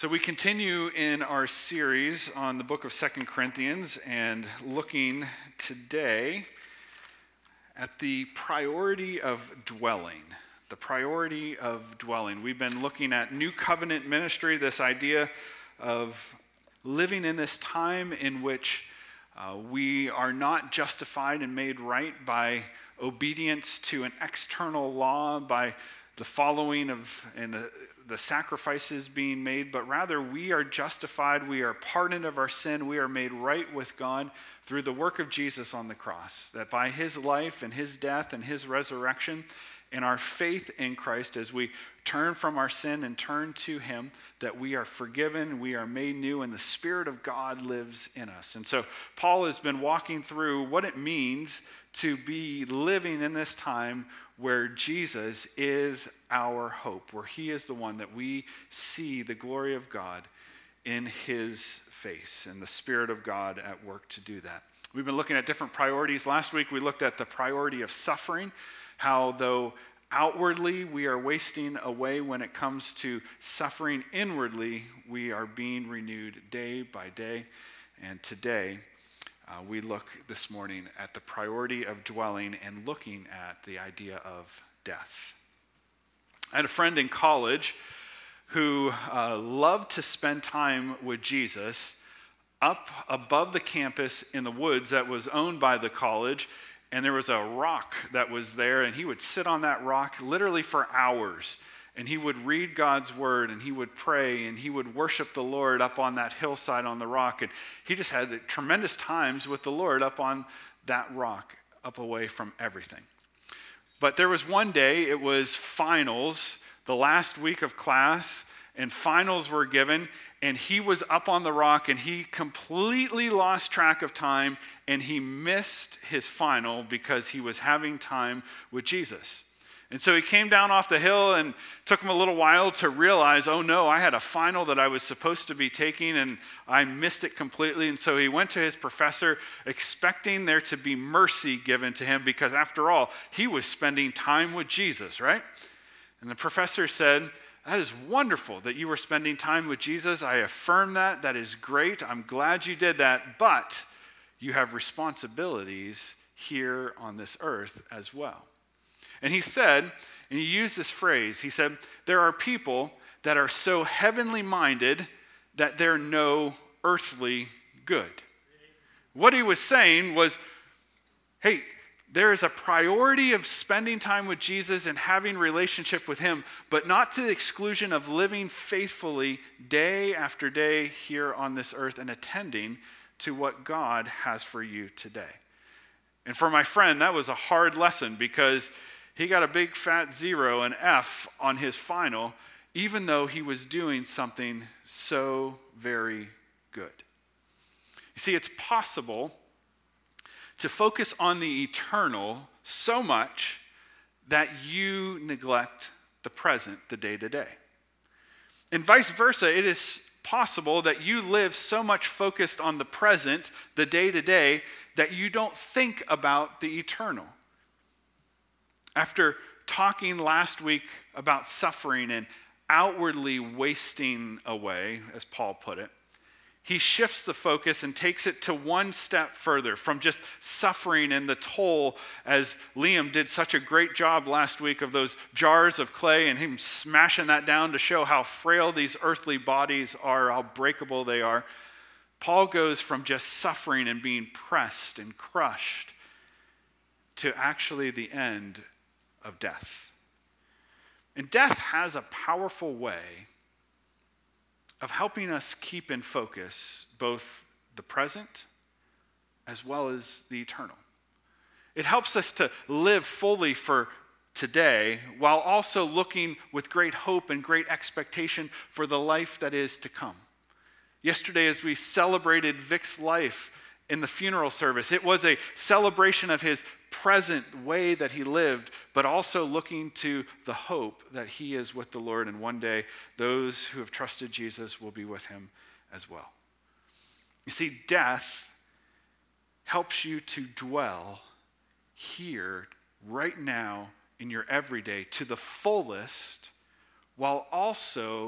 So we continue in our series on the book of 2 Corinthians and looking today at the priority of dwelling. The priority of dwelling. We've been looking at New Covenant ministry, this idea of living in this time in which we are not justified and made right by obedience to an external law, by the following of and the sacrifices being made, but rather we are justified, we are pardoned of our sin, we are made right with God through the work of Jesus on the cross, that by his life and his death and his resurrection and our faith in Christ as we turn from our sin and turn to him, that we are forgiven, we are made new, and the Spirit of God lives in us. And so Paul has been walking through what it means to be living in this time where Jesus is our hope, where he is the one that we see the glory of God in his face and the Spirit of God at work to do that. We've been looking at different priorities. Last week we looked at the priority of suffering, how though outwardly we are wasting away, when it comes to suffering inwardly, we are being renewed day by day. And today, we look this morning at the priority of dwelling and looking at the idea of death. I had a friend in college who loved to spend time with Jesus up above the campus in the woods that was owned by the college, and there was a rock that was there, and he would sit on that rock literally for hours. And he would read God's word, and he would pray, and he would worship the Lord up on that hillside on the rock. And he just had tremendous times with the Lord up on that rock, up away from everything. But there was one day, it was finals, the last week of class, and finals were given, and he was up on the rock, and he completely lost track of time, and he missed his final because he was having time with Jesus. And so he came down off the hill, and took him a little while to realize, oh no, I had a final that I was supposed to be taking and I missed it completely. And so he went to his professor expecting there to be mercy given to him, because after all, he was spending time with Jesus, right? And the professor said, that is wonderful that you were spending time with Jesus. I affirm that. That is great. I'm glad you did that. But you have responsibilities here on this earth as well. And he said, and he used this phrase, he said, there are people that are so heavenly minded that they're no earthly good. What he was saying was, hey, there is a priority of spending time with Jesus and having relationship with him, but not to the exclusion of living faithfully day after day here on this earth and attending to what God has for you today. And for my friend, that was a hard lesson, because he got a big fat 0, an F on his final, even though he was doing something so very good. You see, it's possible to focus on the eternal so much that you neglect the present, the day-to-day. And vice versa, it is possible that you live so much focused on the present, the day-to-day, that you don't think about the eternal. After talking last week about suffering and outwardly wasting away, as Paul put it, he shifts the focus and takes it to one step further from just suffering and the toll, as Liam did such a great job last week of those jars of clay and him smashing that down to show how frail these earthly bodies are, how breakable they are. Paul goes from just suffering and being pressed and crushed to actually the end of death. And death has a powerful way of helping us keep in focus both the present as well as the eternal. It helps us to live fully for today while also looking with great hope and great expectation for the life that is to come. Yesterday, as we celebrated Vic's life in the funeral service, it was a celebration of his present way that he lived, but also looking to the hope that he is with the Lord, and one day those who have trusted Jesus will be with him as well. You see, death helps you to dwell here, right now, in your everyday to the fullest, while also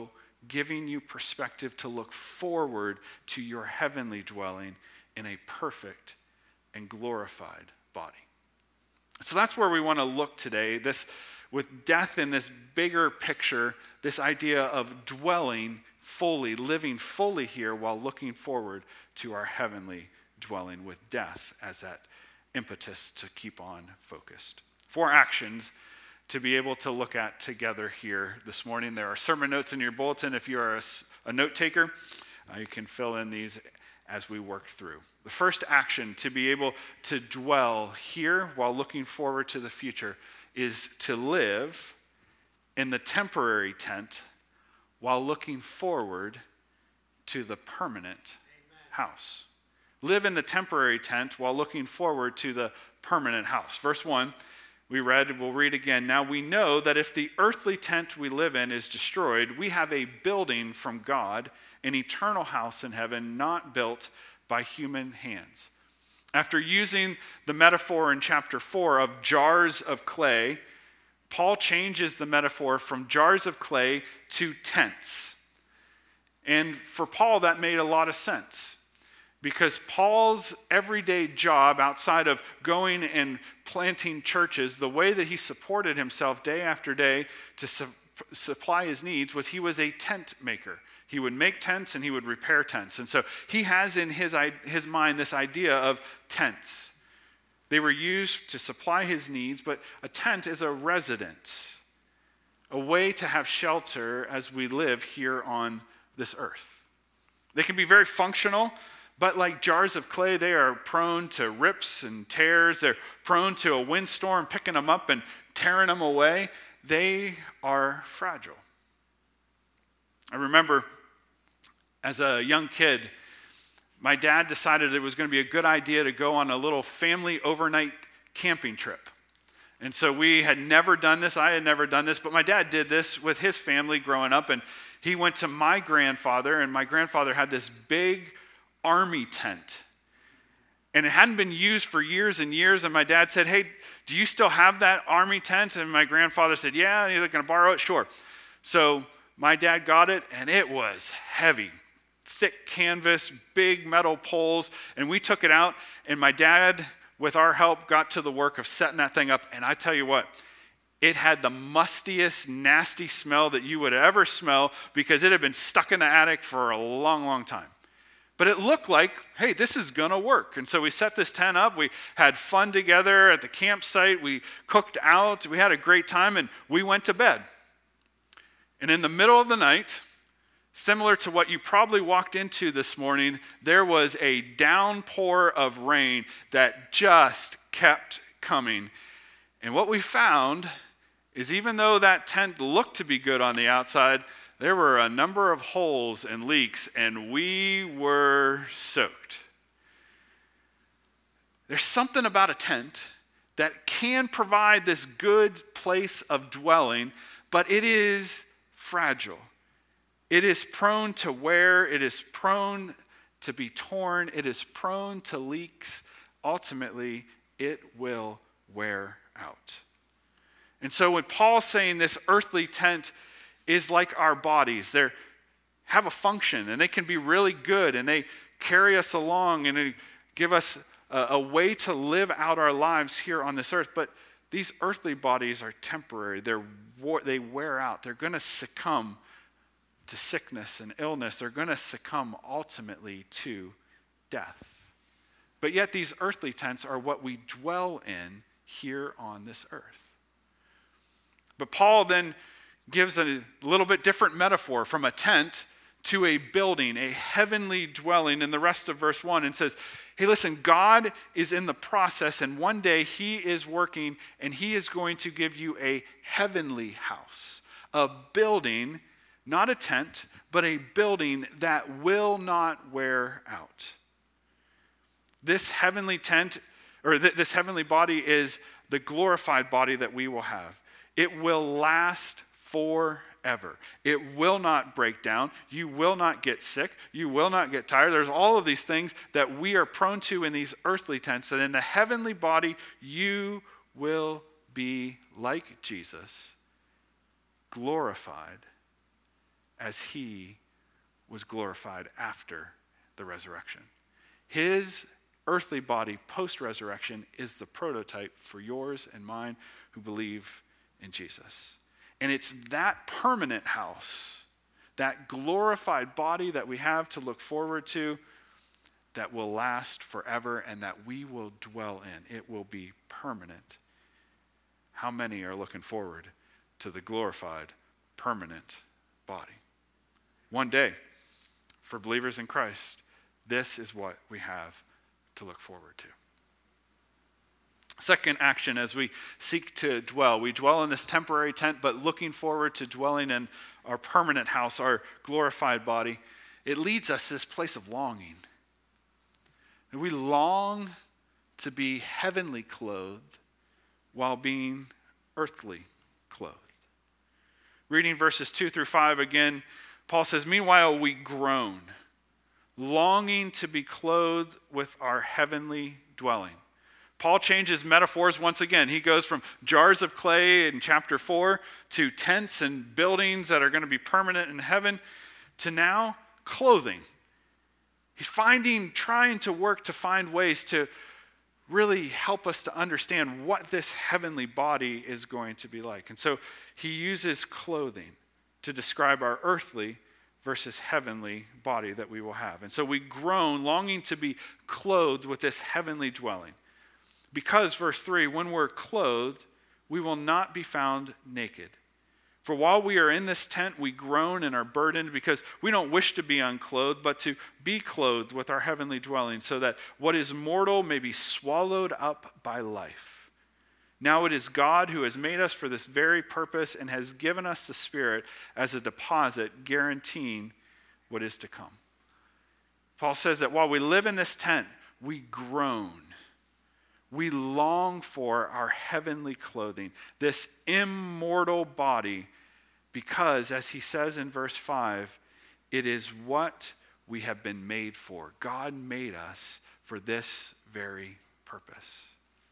giving you perspective to look forward to your heavenly dwelling in a perfect and glorified body. So that's where we want to look today, this with death in this bigger picture, this idea of dwelling fully, living fully here while looking forward to our heavenly dwelling with death as that impetus to keep on focused. 4 actions to be able to look at together here this morning. There are sermon notes in your bulletin. If you are a note taker, you can fill in these as we work through. The first action to be able to dwell here while looking forward to the future is to live in the temporary tent while looking forward to the permanent house. Live in the temporary tent while looking forward to the permanent house. Verse 1, we'll read again. Now we know that if the earthly tent we live in is destroyed, we have a building from God, an eternal house in heaven, not built by human hands. After using the metaphor in chapter 4 of jars of clay, Paul changes the metaphor from jars of clay to tents. And for Paul, that made a lot of sense, because Paul's everyday job outside of going and planting churches, the way that he supported himself day after day to supply his needs was he was a tent maker. He would make tents and he would repair tents. And so he has in his mind this idea of tents. They were used to supply his needs, but a tent is a residence, a way to have shelter as we live here on this earth. They can be very functional, but like jars of clay, they are prone to rips and tears. They're prone to a windstorm picking them up and tearing them away. They are fragile. I remember as a young kid, my dad decided it was going to be a good idea to go on a little family overnight camping trip. And so we had never done this. I had never done this, but my dad did this with his family growing up. And he went to my grandfather, and my grandfather had this big army tent. And it hadn't been used for years and years. And my dad said, "Hey, do you still have that army tent?" And my grandfather said, "Yeah." And he's like, "Going to borrow it?" "Sure." So my dad got it, and it was heavy. Thick canvas, big metal poles, and we took it out, and my dad, with our help, got to the work of setting that thing up, and I tell you what, it had the mustiest, nasty smell that you would ever smell because it had been stuck in the attic for a long, long time. But it looked like, hey, this is going to work. And so we set this tent up. We had fun together at the campsite. We cooked out. We had a great time, and we went to bed. And in the middle of the night, similar to what you probably walked into this morning, there was a downpour of rain that just kept coming. And what we found is even though that tent looked to be good on the outside, there were a number of holes and leaks, and we were soaked. There's something about a tent that can provide this good place of dwelling, but it is fragile. It is prone to wear. It is prone to be torn. It is prone to leaks. Ultimately, it will wear out. And so when Paul's saying this earthly tent is like our bodies, they have a function, and they can be really good, and they carry us along, and they give us a way to live out our lives here on this earth. But these earthly bodies are temporary. They wear out. They're going to succumb to sickness and illness. They're going to succumb ultimately to death. But yet these earthly tents are what we dwell in here on this earth. But Paul then gives a little bit different metaphor from a tent to a building, a heavenly dwelling in the rest of verse 1, and says, hey, listen, God is in the process, and one day he is working, and he is going to give you a heavenly house, a building, not a tent, but a building that will not wear out. This heavenly tent, or this heavenly body, is the glorified body that we will have. It will last forever. It will not break down. You will not get sick. You will not get tired. There's all of these things that we are prone to in these earthly tents, that in the heavenly body, you will be like Jesus, glorified as he was glorified after the resurrection. His earthly body post-resurrection is the prototype for yours and mine who believe in Jesus. And it's that permanent house, that glorified body that we have to look forward to, that will last forever and that we will dwell in. It will be permanent. How many are looking forward to the glorified, permanent body? One day, for believers in Christ, this is what we have to look forward to. Second action, as we seek to dwell, we dwell in this temporary tent, but looking forward to dwelling in our permanent house, our glorified body, it leads us to this place of longing. And we long to be heavenly clothed while being earthly clothed. Reading verses 2-5 again, Paul says, "Meanwhile we groan, longing to be clothed with our heavenly dwelling." Paul changes metaphors once again. He goes from jars of clay in chapter 4 to tents and buildings that are going to be permanent in heaven to now clothing. He's trying to work to find ways to really help us to understand what this heavenly body is going to be like. And so he uses clothing to describe our earthly versus heavenly body that we will have. And so we groan, longing to be clothed with this heavenly dwelling. Because, verse 3, when we're clothed, we will not be found naked. For while we are in this tent, we groan and are burdened because we don't wish to be unclothed, but to be clothed with our heavenly dwelling, so that what is mortal may be swallowed up by life. Now it is God who has made us for this very purpose and has given us the Spirit as a deposit, guaranteeing what is to come. Paul says that while we live in this tent, we groan. We long for our heavenly clothing, this immortal body, because, as he says in verse 5, it is what we have been made for. God made us for this very purpose.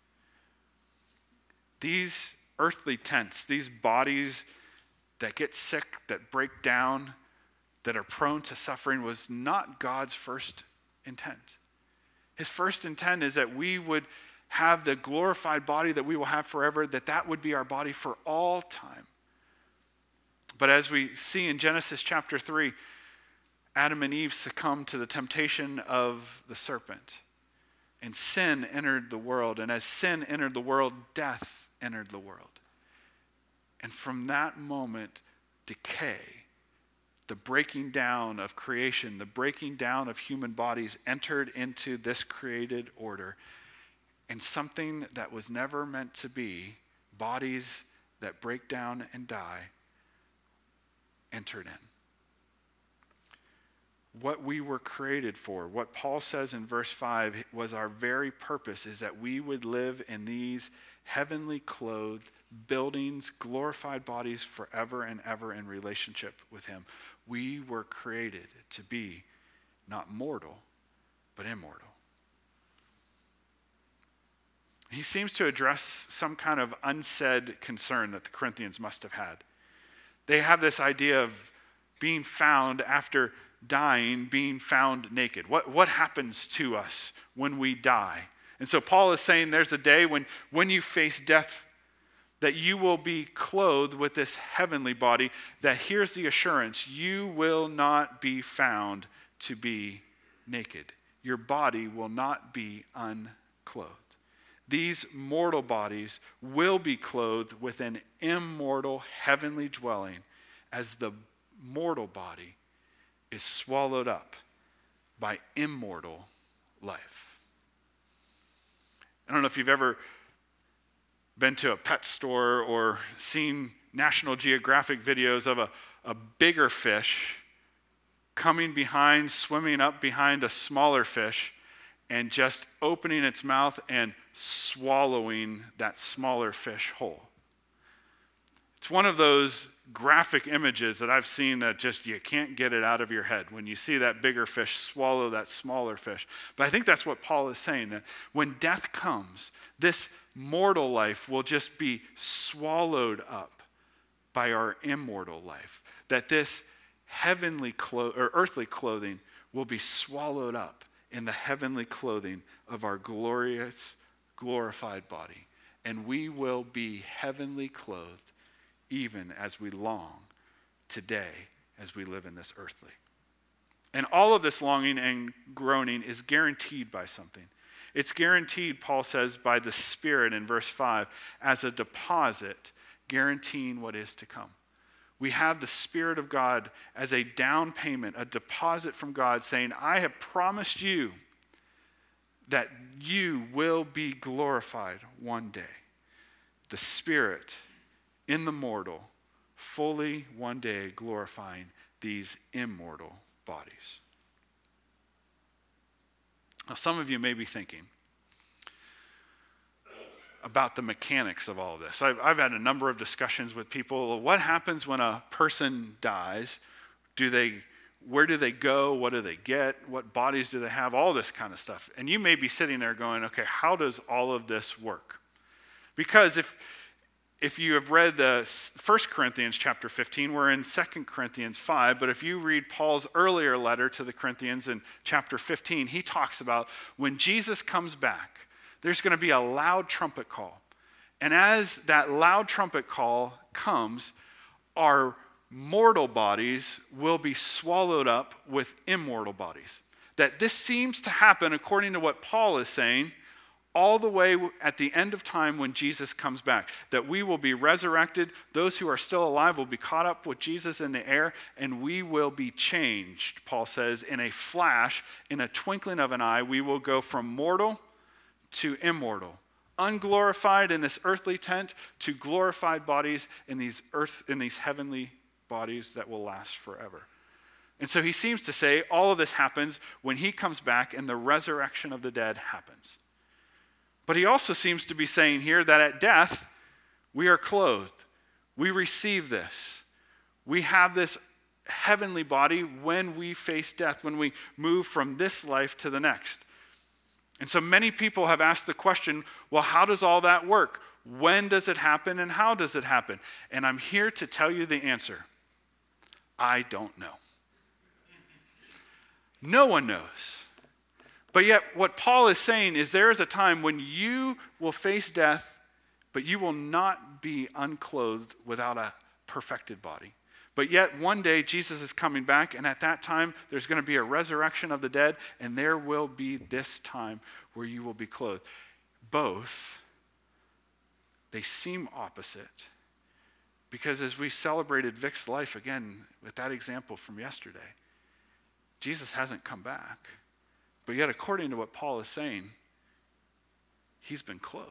These earthly tents, these bodies that get sick, that break down, that are prone to suffering, was not God's first intent. His first intent is that we would have the glorified body that we will have forever, that would be our body for all time. But as we see in Genesis chapter 3, Adam and Eve succumbed to the temptation of the serpent. And sin entered the world. And as sin entered the world, death entered the world. And from that moment, decay, the breaking down of creation, the breaking down of human bodies entered into this created order. And something that was never meant to be, bodies that break down and die, entered in. What we were created for, what Paul says in verse 5 was our very purpose, is that we would live in these heavenly clothed buildings, glorified bodies forever and ever in relationship with him. We were created to be not mortal, but immortal. He seems to address some kind of unsaid concern that the Corinthians must have had. They have this idea of being found after dying, being found naked. What happens to us when we die? And so Paul is saying there's a day when you face death that you will be clothed with this heavenly body, that here's the assurance, you will not be found to be naked. Your body will not be unclothed. These mortal bodies will be clothed with an immortal heavenly dwelling as the mortal body is swallowed up by immortal life. I don't know if you've ever been to a pet store or seen National Geographic videos of a bigger fish coming behind, swimming up behind a smaller fish and just opening its mouth and swallowing that smaller fish whole. It's one of those graphic images that I've seen that just you can't get it out of your head when you see that bigger fish swallow that smaller fish. But I think that's what Paul is saying, that when death comes, this mortal life will just be swallowed up by our immortal life. That this earthly clothing will be swallowed up in the heavenly clothing of our glorious, glorified body. And we will be heavenly clothed even as we long today as we live in this earthly. And all of this longing and groaning is guaranteed by something. It's guaranteed, Paul says, by the Spirit in verse 5 as a deposit guaranteeing what is to come. We have the Spirit of God as a down payment, a deposit from God saying, I have promised you that you will be glorified one day. The Spirit in the mortal, fully one day glorifying these immortal bodies. Now, some of you may be thinking about the mechanics of all of this. I've had a number of discussions with people. What happens when a person dies? Where do they go? What do they get? What bodies do they have? All this kind of stuff. And you may be sitting there going, okay, how does all of this work? Because if you have read the 1 Corinthians chapter 15, we're in 2 Corinthians 5, but if you read Paul's earlier letter to the Corinthians in chapter 15, he talks about when Jesus comes back, there's going to be a loud trumpet call. And as that loud trumpet call comes, our mortal bodies will be swallowed up with immortal bodies. That this seems to happen, according to what Paul is saying, all the way at the end of time when Jesus comes back. That we will be resurrected, those who are still alive will be caught up with Jesus in the air, and we will be changed, Paul says, in a flash, in a twinkling of an eye. We will go from mortal to immortal, unglorified in this earthly tent to glorified bodies in these heavenly bodies that will last forever. And so he seems to say all of this happens when he comes back and the resurrection of the dead happens. But he also seems to be saying here that at death, we are clothed. We receive this. We have this heavenly body when we face death, when we move from this life to the next. And so many people have asked the question, well, how does all that work? When does it happen and how does it happen? And I'm here to tell you the answer. I don't know. No one knows. But yet what Paul is saying is there is a time when you will face death, but you will not be unclothed without a perfected body. But yet one day Jesus is coming back, and at that time there's going to be a resurrection of the dead, and there will be this time where you will be clothed. Both, they seem opposite, because as we celebrated Vic's life again with that example from yesterday, Jesus hasn't come back. But yet according to what Paul is saying, he's been clothed,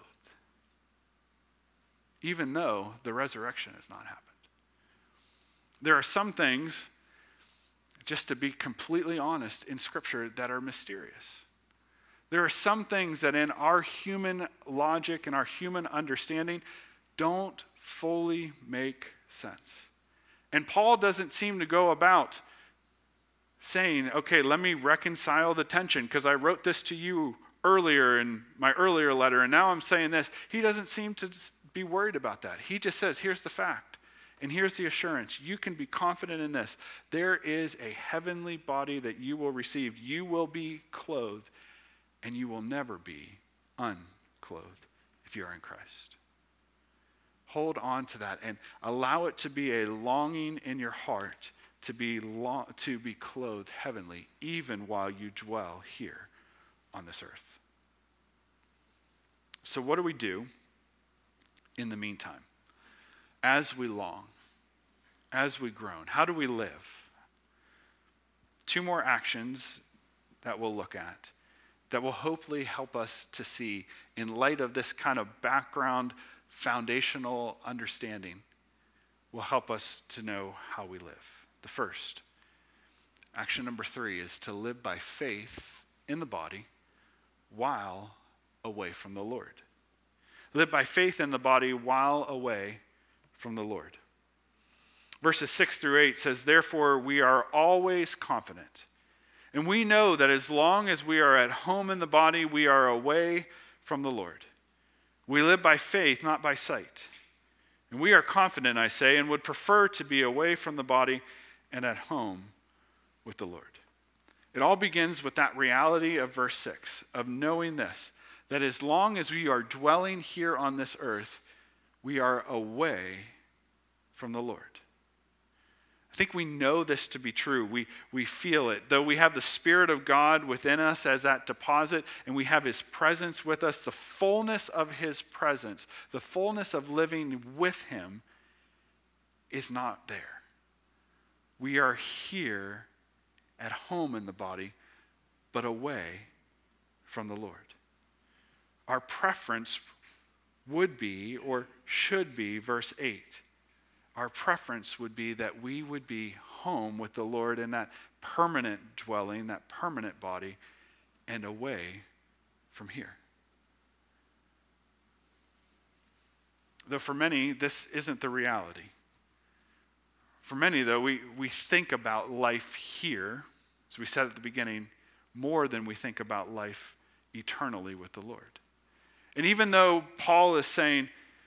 even though the resurrection has not happened. There are some things, just to be completely honest, in Scripture that are mysterious. There are some things that in our human logic and our human understanding don't fully make sense. And Paul doesn't seem to go about saying, okay, let me reconcile the tension because I wrote this to you earlier in my earlier letter and now I'm saying this. He doesn't seem to be worried about that. He just says, here's the fact. And here's the assurance. You can be confident in this. There is a heavenly body that you will receive. You will be clothed, and you will never be unclothed if you are in Christ. Hold on to that and allow it to be a longing in your heart to be clothed heavenly, even while you dwell here on this earth. So what do we do in the meantime? As we long, as we groan, how do we live? Two more actions that we'll look at that will hopefully help us to see, in light of this kind of background, foundational understanding, will help us to know how we live. The first, action number 3, is to live by faith in the body while away from the Lord. Live by faith in the body while away from the Lord. Verses 6 through 8 says, therefore we are always confident, and we know that as long as we are at home in the body, we are away from the Lord. We live by faith, not by sight. And we are confident, I say, and would prefer to be away from the body and at home with the Lord. It all begins with that reality of verse 6, of knowing this, that as long as we are dwelling here on this earth, we are away from the Lord. I think we know this to be true. We feel it. Though we have the Spirit of God within us as that deposit, and we have his presence with us, the fullness of his presence, the fullness of living with him is not there. We are here at home in the body, but away from the Lord. Our preference would be, or should be, verse 8. Our preference would be that we would be home with the Lord in that permanent dwelling, that permanent body, and away from here. Though for many, this isn't the reality. For many, though, we think about life here, as we said at the beginning, more than we think about life eternally with the Lord. And even though Paul is saying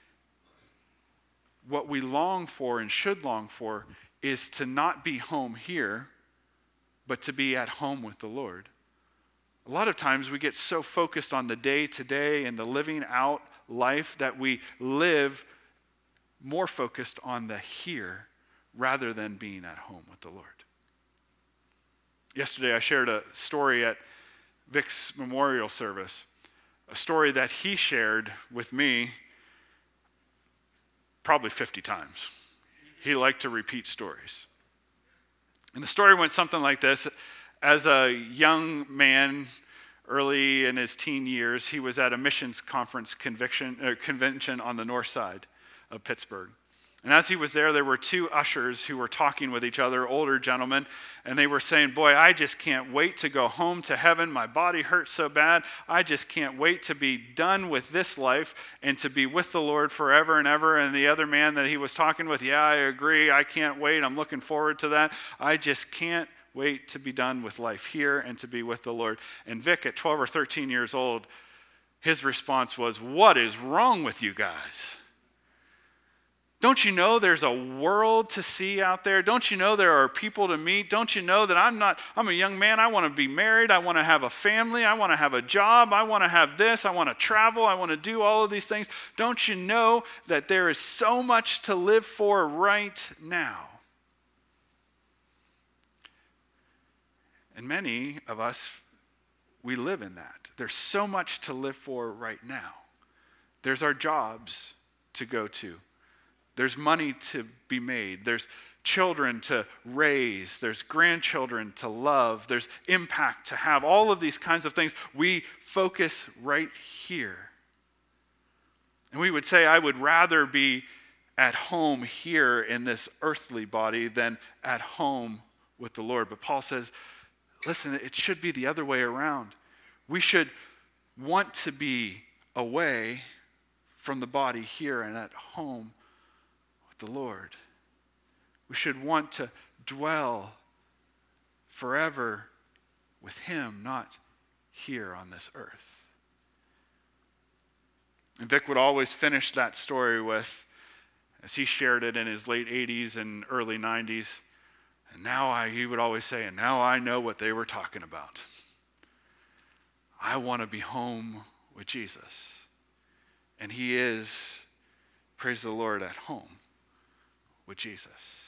what we long for and should long for is to not be home here, but to be at home with the Lord, a lot of times we get so focused on the day-to-day and the living out life that we live more focused on the here rather than being at home with the Lord. Yesterday I shared a story at Vic's memorial service, a story that he shared with me probably 50 times. He liked to repeat stories. And the story went something like this. As a young man, early in his teen years, he was at a missions conference convention on the north side of Pittsburgh. And as he was there were two ushers who were talking with each other, older gentlemen, and they were saying, "Boy, I just can't wait to go home to heaven. My body hurts so bad. I just can't wait to be done with this life and to be with the Lord forever and ever." And the other man that he was talking with, "Yeah, I agree. I can't wait. I'm looking forward to that. I just can't wait to be done with life here and to be with the Lord." And Vic, at 12 or 13 years old, his response was, "What is wrong with you guys? Don't you know there's a world to see out there? Don't you know there are people to meet? Don't you know that I'm a young man, I want to be married, I want to have a family, I want to have a job, I want to have this, I want to travel, I want to do all of these things. Don't you know that there is so much to live for right now?" And many of us, we live in that. There's so much to live for right now. There's our jobs to go to. There's money to be made. There's children to raise. There's grandchildren to love. There's impact to have. All of these kinds of things. We focus right here. And we would say, I would rather be at home here in this earthly body than at home with the Lord. But Paul says, listen, it should be the other way around. We should want to be away from the body here and at home the Lord. We should want to dwell forever with him, not here on this earth. And Vic would always finish that story with, as he shared it in his late 80s and early 90s, he would always say, "And now I know what they were talking about. I want to be home with Jesus." And he is, praise the Lord, at home with Jesus.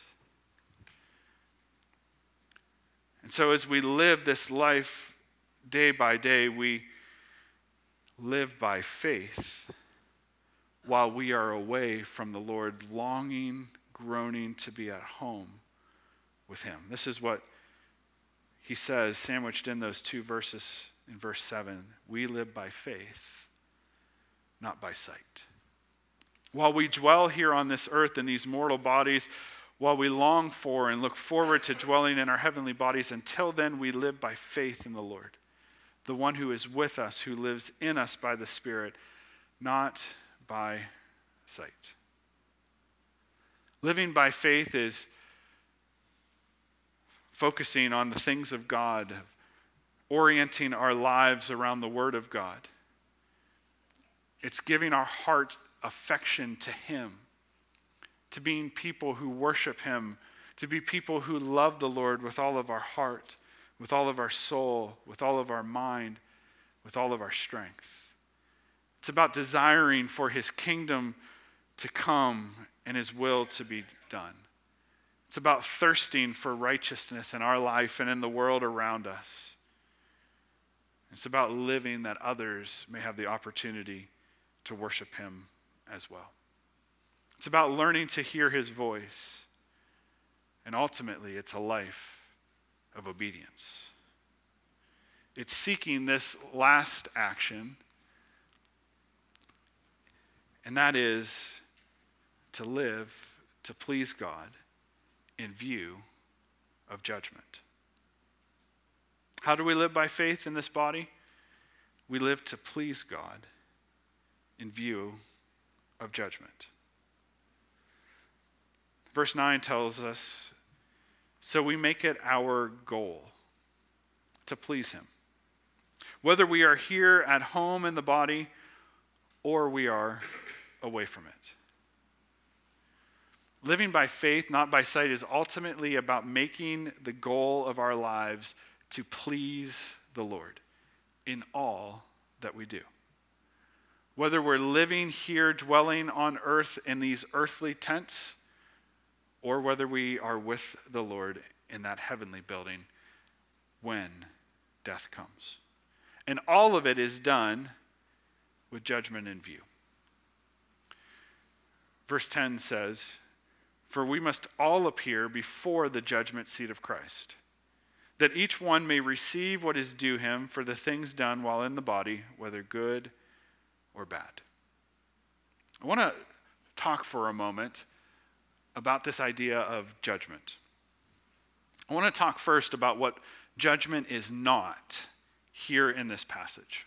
And so as we live this life day by day, we live by faith while we are away from the Lord, longing, groaning to be at home with him. This is what he says, sandwiched in those two verses in verse 7. We live by faith, not by sight. While we dwell here on this earth in these mortal bodies, while we long for and look forward to dwelling in our heavenly bodies, until then we live by faith in the Lord, the one who is with us, who lives in us by the Spirit, not by sight. Living by faith is focusing on the things of God, orienting our lives around the Word of God. It's giving our heart affection to him, to being people who worship him to be people who love the Lord with all of our heart, with all of our soul, with all of our mind, with all of our strength. It's about desiring for his kingdom to come and his will to be done. It's about thirsting for righteousness in our life and in the world around us. It's about living that others may have the opportunity to worship him as well. It's about learning to hear his voice. And ultimately, it's a life of obedience. It's seeking this last action, and that is to live to please God in view of judgment. How do we live by faith in this body? We live to please God in view of judgment. Verse 9 tells us, so we make it our goal to please him. Whether we are here at home in the body or we are away from it. Living by faith, not by sight, is ultimately about making the goal of our lives to please the Lord in all that we do. Whether we're living here, dwelling on earth in these earthly tents, or whether we are with the Lord in that heavenly building when death comes. And all of it is done with judgment in view. Verse 10 says, for we must all appear before the judgment seat of Christ, that each one may receive what is due him for the things done while in the body, whether good or bad. I want to talk for a moment about this idea of judgment. I want to talk first about what judgment is not here in this passage.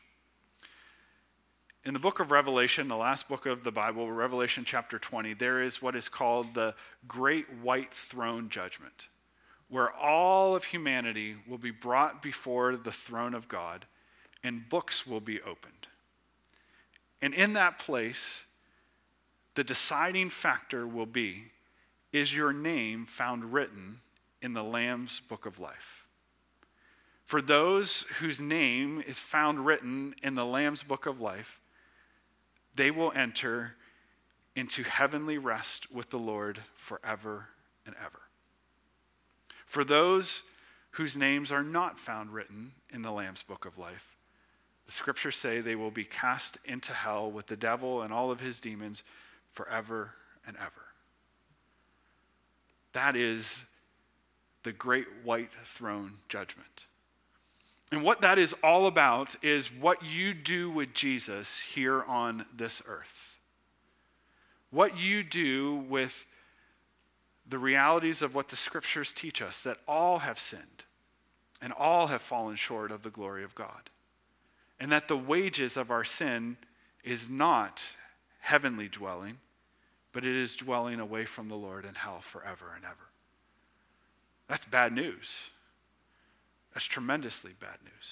In the book of Revelation, the last book of the Bible, Revelation chapter 20, there is what is called the Great White Throne Judgment, where all of humanity will be brought before the throne of God and books will be opened. And in that place, the deciding factor will be, is your name found written in the Lamb's book of life? For those whose name is found written in the Lamb's book of life, they will enter into heavenly rest with the Lord forever and ever. For those whose names are not found written in the Lamb's book of life, the scriptures say they will be cast into hell with the devil and all of his demons forever and ever. That is the great white throne judgment. And what that is all about is what you do with Jesus here on this earth. What you do with the realities of what the scriptures teach us, that all have sinned and all have fallen short of the glory of God. And that the wages of our sin is not heavenly dwelling, but it is dwelling away from the Lord in hell forever and ever. That's bad news. That's tremendously bad news.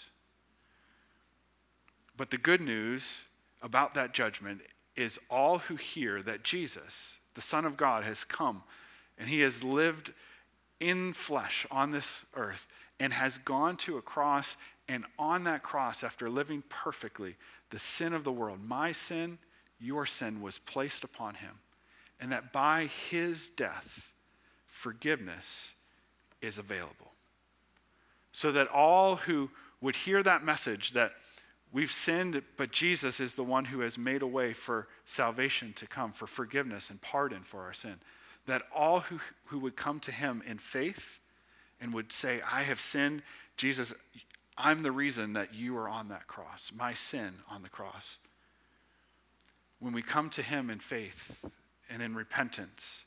But the good news about that judgment is all who hear that Jesus, the Son of God, has come and he has lived in flesh on this earth and has gone to a cross, and on that cross, after living perfectly, the sin of the world, my sin, your sin, was placed upon him. And that by his death, forgiveness is available. So that all who would hear that message that we've sinned, but Jesus is the one who has made a way for salvation to come, for forgiveness and pardon for our sin, that all who would come to him in faith and would say, I have sinned, Jesus, I'm the reason that you are on that cross, my sin on the cross. When we come to him in faith and in repentance,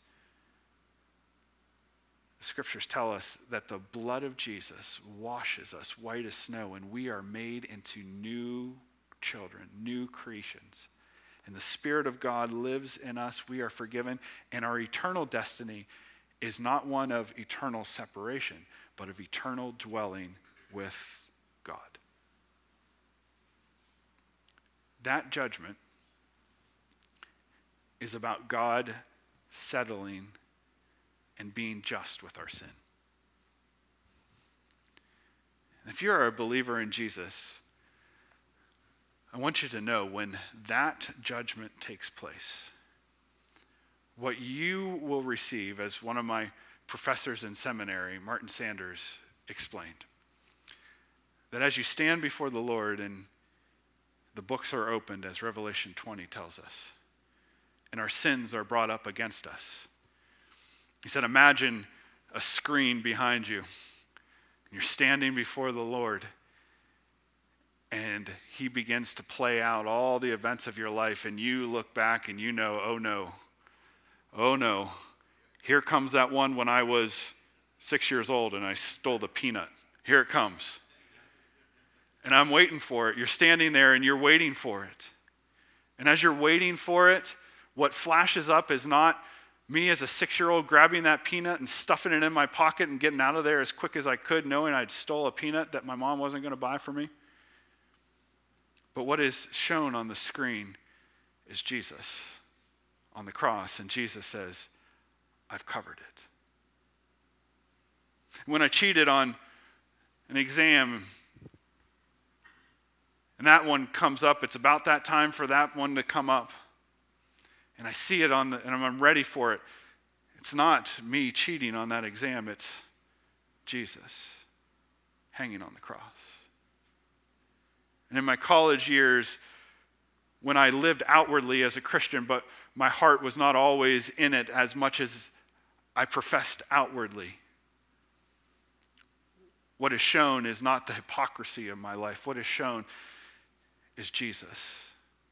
the scriptures tell us that the blood of Jesus washes us white as snow, and we are made into new children, new creations. And the Spirit of God lives in us. We are forgiven, and our eternal destiny is not one of eternal separation, but of eternal dwelling with God. That judgment is about God settling and being just with our sin. And if you're a believer in Jesus, I want you to know when that judgment takes place, what you will receive, as one of my professors in seminary, Martin Sanders, explained, that as you stand before the Lord and the books are opened, as Revelation 20 tells us, and our sins are brought up against us. He said, imagine a screen behind you. You're standing before the Lord, and he begins to play out all the events of your life, and you look back and you know, oh no, here comes that one when I was 6 years old and I stole the peanut. Here it comes. And I'm waiting for it. You're standing there and you're waiting for it. And as you're waiting for it, what flashes up is not me as a 6-year-old grabbing that peanut and stuffing it in my pocket and getting out of there as quick as I could, knowing I'd stole a peanut that my mom wasn't going to buy for me. But what is shown on the screen is Jesus on the cross, and Jesus says, I've covered it. When I cheated on an exam, and that one comes up, it's about that time for that one to come up, and I see it and I'm ready for it. It's not me cheating on that exam, it's Jesus hanging on the cross. And in my college years, when I lived outwardly as a Christian, but my heart was not always in it as much as I professed outwardly, what is shown is not the hypocrisy of my life. What is shown is Jesus.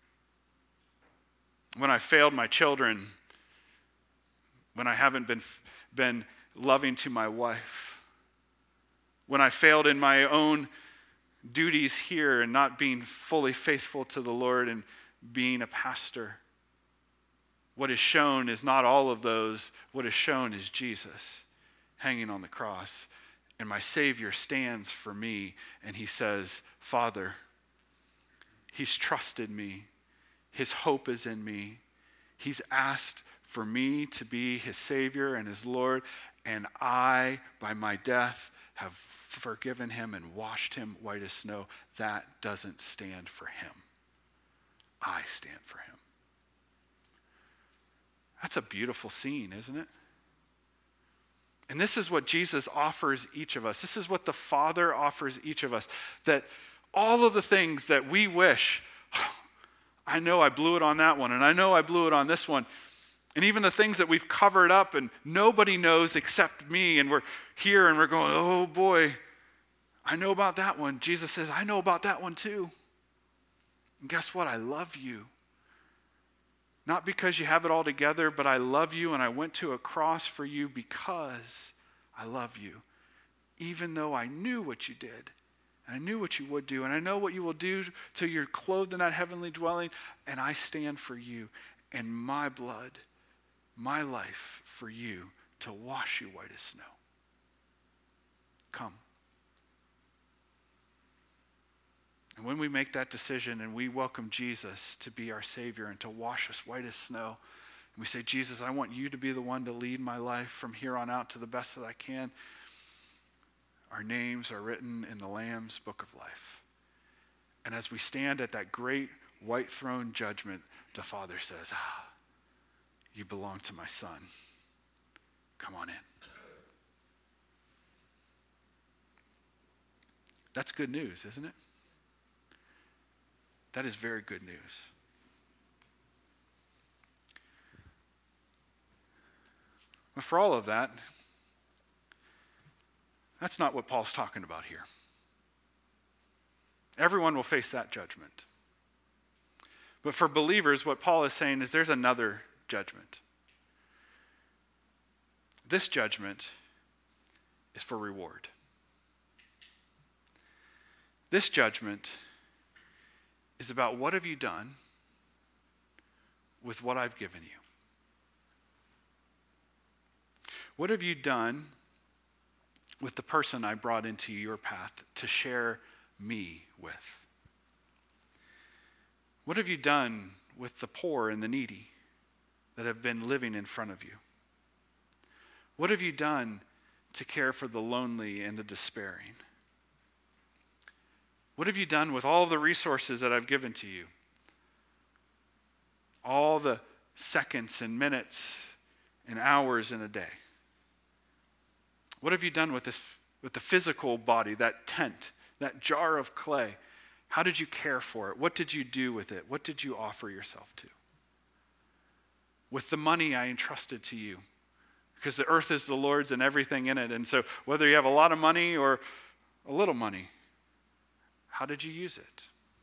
When I failed my children, when I haven't been loving to my wife, when I failed in my own duties here and not being fully faithful to the Lord and being a pastor, what is shown is not all of those. What is shown is Jesus hanging on the cross. And my Savior stands for me and he says, Father, he's trusted me. His hope is in me. He's asked for me to be his Savior and his Lord, and I, by my death, have forgiven him and washed him white as snow. That doesn't stand for him. I stand for him. That's a beautiful scene, isn't it? And this is what Jesus offers each of us. This is what the Father offers each of us. That all of the things that we wish, I know I blew it on that one, and I know I blew it on this one. And even the things that we've covered up and nobody knows except me, and we're here and we're going, oh boy, I know about that one. Jesus says, I know about that one too. And guess what? I love you. Not because you have it all together, but I love you, and I went to a cross for you because I love you. Even though I knew what you did, and I knew what you would do, and I know what you will do till you're clothed in that heavenly dwelling, and I stand for you, and my blood, my life for you to wash you white as snow. Come. And when we make that decision and we welcome Jesus to be our Savior and to wash us white as snow, and we say, Jesus, I want you to be the one to lead my life from here on out to the best that I can, our names are written in the Lamb's book of life. And as we stand at that great white throne judgment, the Father says, you belong to my Son. Come on in. That's good news, isn't it? That is very good news. But for all of that, that's not what Paul's talking about here. Everyone will face that judgment. But for believers, what Paul is saying is there's another judgment. This judgment is for reward. This judgment is about what have you done with what I've given you? What have you done with the person I brought into your path to share me with? What have you done with the poor and the needy that have been living in front of you? What have you done to care for the lonely and the despairing? What have you done with all the resources that I've given to you? All the seconds and minutes and hours in a day. What have you done with the physical body, that tent, that jar of clay? How did you care for it? What did you do with it? What did you offer yourself to? With the money I entrusted to you, because the earth is the Lord's and everything in it. And so whether you have a lot of money or a little money, how did you use it?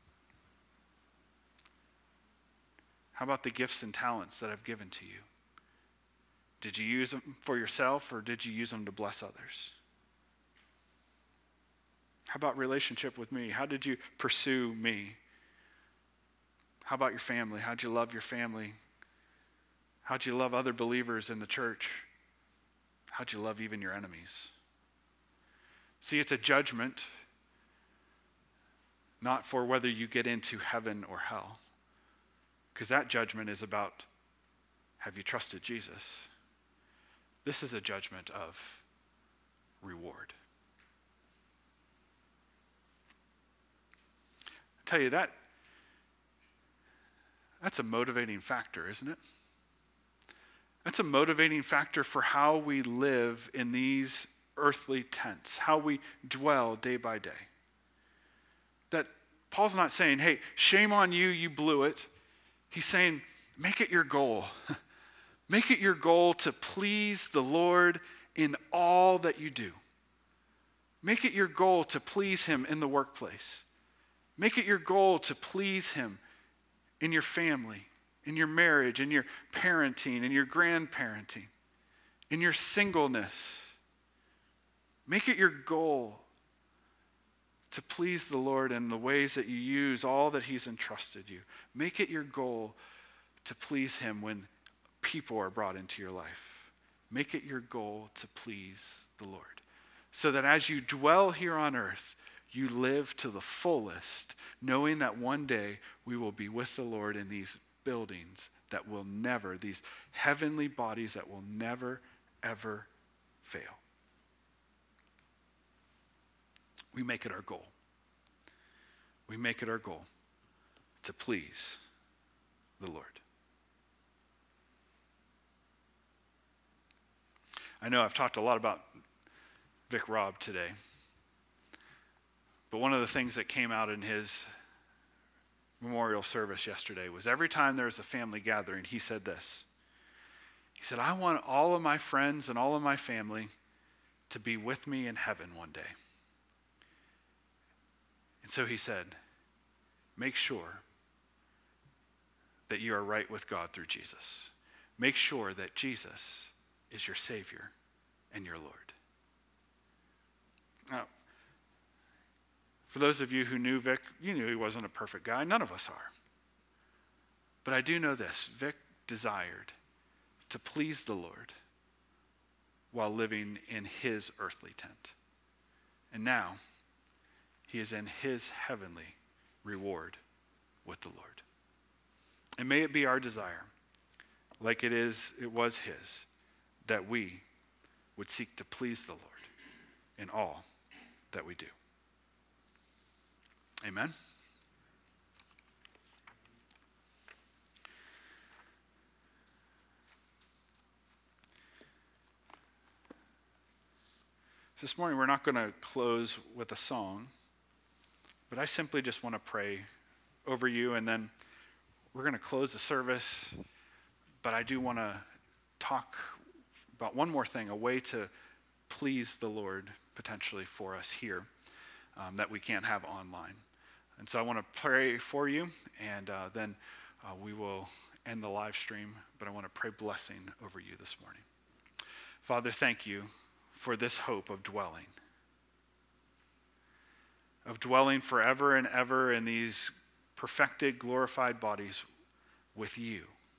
How about the gifts and talents that I've given to you? Did you use them for yourself, or did you use them to bless others? How about relationship with me? How did you pursue me? How about your family? How'd you love your family? How'd you love other believers in the church? How'd you love even your enemies? See, it's a judgment, not for whether you get into heaven or hell. Because that judgment is about, have you trusted Jesus? This is a judgment of reward. I tell you, that's a motivating factor, isn't it? That's a motivating factor for how we live in these earthly tents, how we dwell day by day. That Paul's not saying, hey, shame on you, you blew it. He's saying, make it your goal. Make it your goal to please the Lord in all that you do. Make it your goal to please him in the workplace. Make it your goal to please him in your family, in your marriage, in your parenting, in your grandparenting, in your singleness. Make it your goal to please the Lord in the ways that you use all that he's entrusted you. Make it your goal to please him when people are brought into your life. Make it your goal to please the Lord, so that as you dwell here on earth, you live to the fullest, knowing that one day we will be with the Lord in these buildings that will never, these heavenly bodies that will never, ever fail. We make it our goal. We make it our goal to please the Lord. I know I've talked a lot about Vic Robb today, but one of the things that came out in his memorial service yesterday was every time there was a family gathering, he said this. He said, I want all of my friends and all of my family to be with me in heaven one day. And so he said, make sure that you are right with God through Jesus. Make sure that Jesus is your Savior and your Lord. Now, for those of you who knew Vic, you knew he wasn't a perfect guy. None of us are. But I do know this. Vic desired to please the Lord while living in his earthly tent. And now, he is in his heavenly reward with the Lord. And may it be our desire, like it was his, that we would seek to please the Lord in all that we do. Amen. So this morning we're not going to close with a song, but I simply just want to pray over you, and then we're going to close the service. But I do want to talk about one more thing, a way to please the Lord potentially for us here that we can't have online. And so I want to pray for you, and then we will end the live stream, but I want to pray blessing over you this morning. Father, thank you for this hope of dwelling forever and ever in these perfected, glorified bodies with you.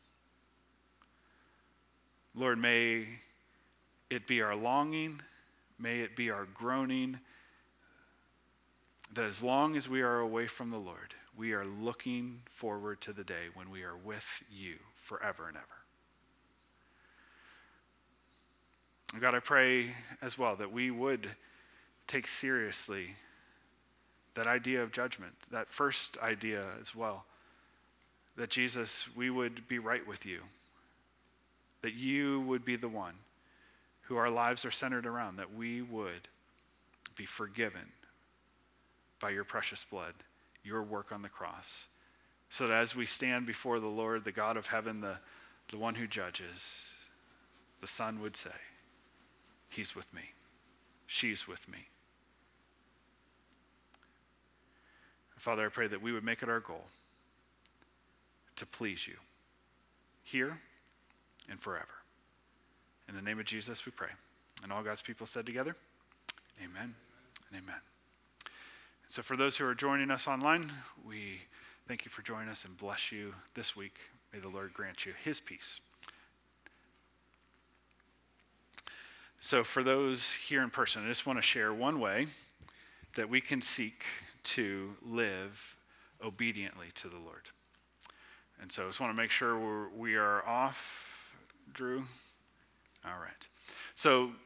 Lord, may it be our longing, may it be our groaning, that as long as we are away from the Lord, we are looking forward to the day when we are with you forever and ever. God, I pray as well that we would take seriously that idea of judgment, that first idea as well, that Jesus, we would be right with you, that you would be the one who our lives are centered around, that we would be forgiven by your precious blood, your work on the cross, so that as we stand before the Lord, the God of heaven, the one who judges, the Son would say, he's with me, she's with me. Father, I pray that we would make it our goal to please you here and forever. In the name of Jesus we pray. And all God's people said together, amen and amen. So for those who are joining us online, we thank you for joining us and bless you this week. May the Lord grant you his peace. So for those here in person, I just want to share one way that we can seek to live obediently to the Lord. And so I just want to make sure we are off, Drew. All right. So